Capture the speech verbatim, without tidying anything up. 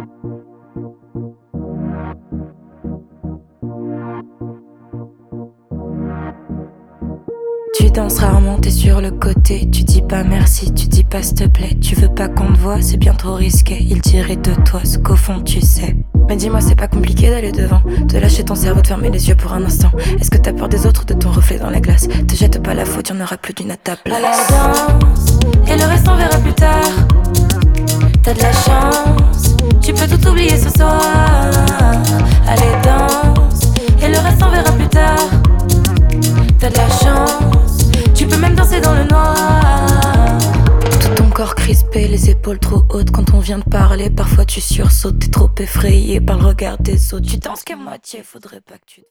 Tu danses rarement, t'es sur le côté. Tu dis pas merci, tu dis pas s'il te plaît. Tu veux pas qu'on te voie, c'est bien trop risqué. Il dirait de toi ce qu'au fond tu sais. Mais dis-moi, c'est pas compliqué d'aller devant, de lâcher ton cerveau, de fermer les yeux pour un instant. Est-ce que t'as peur des autres, de ton reflet dans la glace? Te jette pas la faute, y'en aura plus d'une à ta place. Allez, danse, et le reste on verra plus tard. T'as de la chance, tu peux tout oublier ce soir. Allez, danse, et le reste on verra plus tard. T'as de la chance, tu peux même danser dans le noir. Tout ton corps crispé, les épaules trop hautes. Quand on vient de parler, parfois tu sursautes. T'es trop effrayé par le regard des autres. Tu danses qu'à moitié, faudrait pas que tu...